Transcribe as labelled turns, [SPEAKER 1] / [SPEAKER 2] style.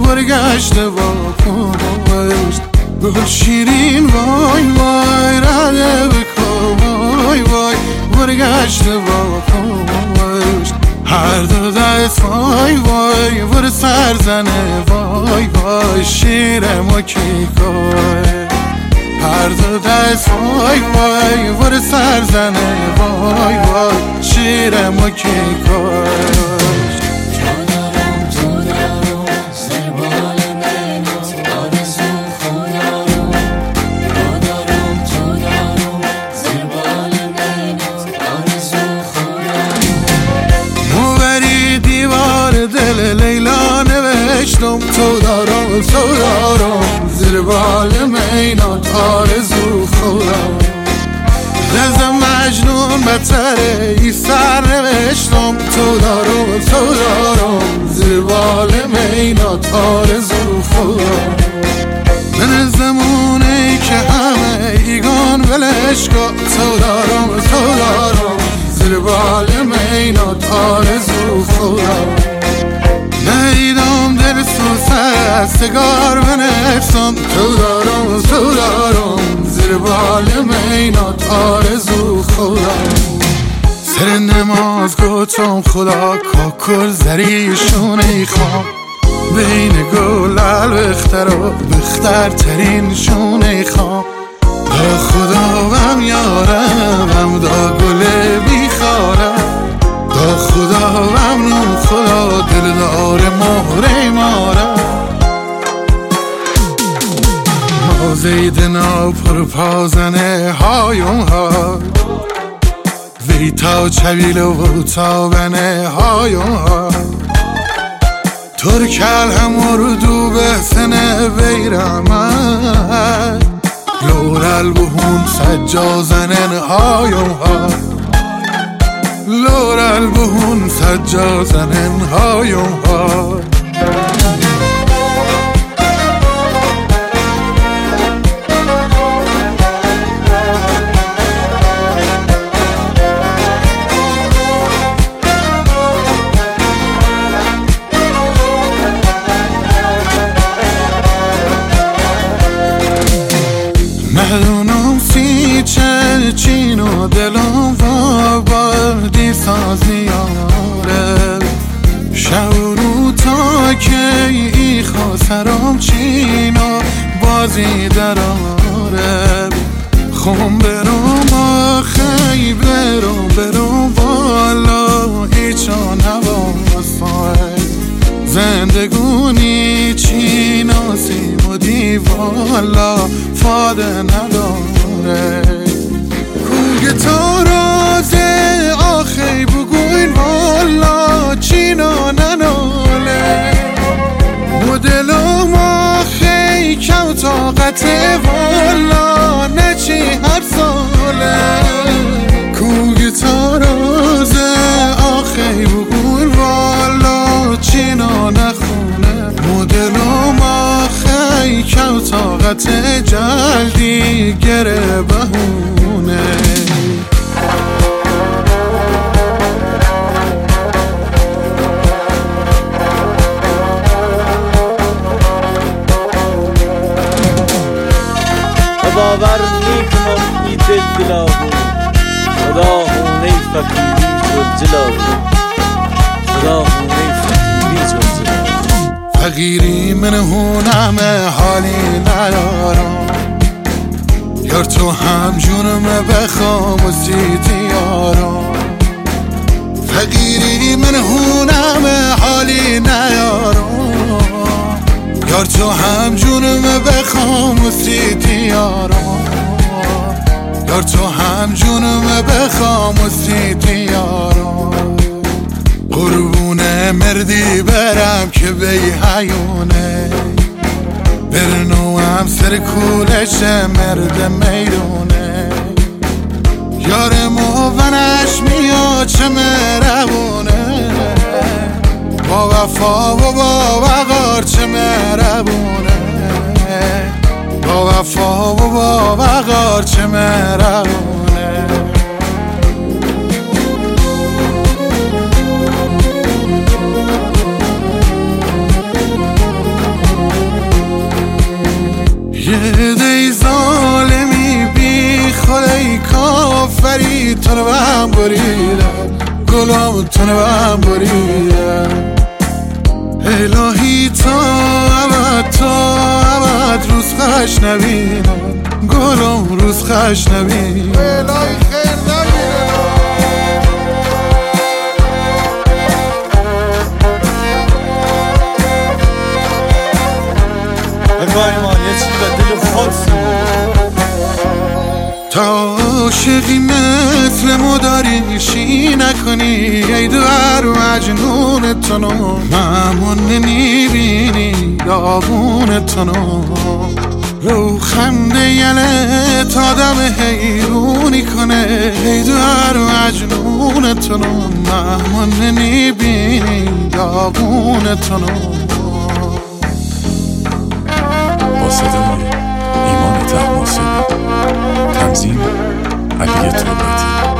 [SPEAKER 1] برگشته با پشت گل شیرین وای وای رده بکن وای وای برگشته با پشت هر دو دست وای وای ور سرزنه وای وای شیر مکیکای هر دو دست وای وای ور سرزنه وای وای شیر مکیکای دل لیلا نوشتم تو دارم زیر بال مینات آرزو خورم رز مجنون بتره ای سر نوشتم تو دارم زیر بال مینات آرزو خورم من زمونه که همه ایگان ولش کن تو دارم زیر بال مینات آرزو خورم نیدم دل سوسه سگار و نفسم تو دارم زیر بال مینات آرزو خورم سر نماز گفتم خدا کاکل زریشونه خوام بین گلال بختر و بخترترین شونه خوام دا خدا وم یارم وم دا گل بیخارم دا خدا وم نو خدا دلدار مهره مارم ما زیدنا پر پازنه هایم ها وی تا چویل و تا بنه هایم ها ترکل همور دو بحسنه بیرمه لورل بهون سجازنن هایم ها لورل بهون سجازنن هایم ها ندونم سی چه چین و دلم وابردی ساز میاره شورو تا که ای خسرم چین و بازی دراره خون برم آخی برم بالا ایچان نواسای زندگونی چی ناسیم و دیوالا فاده نداره کوگه تا رازه آخی بگوین والا چینا نناله مدلم آخی کم طاقته والا نچی هر ساله کوگه تا رازه آخی بگوین والا چینا نخونه مدلم آخی کم طاقت جلدی گره بهونه
[SPEAKER 2] باور نیکنم ای دل دلا بود خدا هونه فقیری جلجلا بود خدا هونه فقیری جلجلا
[SPEAKER 1] فقیری من هونم حالی ندارم یار تو هم جونم بخوام و سیتی یارم فقیری من هونم حالی ندارم یار تو هم جونم بخوام و سیتی یارم یار تو هم جونم بخوام و سیتی یارم قربونه مردی برم که بی حیونه برنو هم سر کولش مرد میرونه یار موونش میاد چه مهربونه با وفا و با وقار چه مهربونه با وفا و با وقار چه مهربونه تنه بهم بریدن گلام تنه بهم بریدن الهی تا ابد روز خش نبینم گلام روز خش نبینم الهی خیر نبینم
[SPEAKER 2] ایمان یه چی به دل خود
[SPEAKER 1] تا عاشقی مثل مداریشی نکنی ای دور مجنون تنو مهمون نمیبینی داغون تنو رو خنده یلت آدم حیرونی کنه ای دور مجنون تنو مهمون نمیبینی داغون تنو
[SPEAKER 3] با صدای ایمان طهماسبی، تنظیم علی تربتی.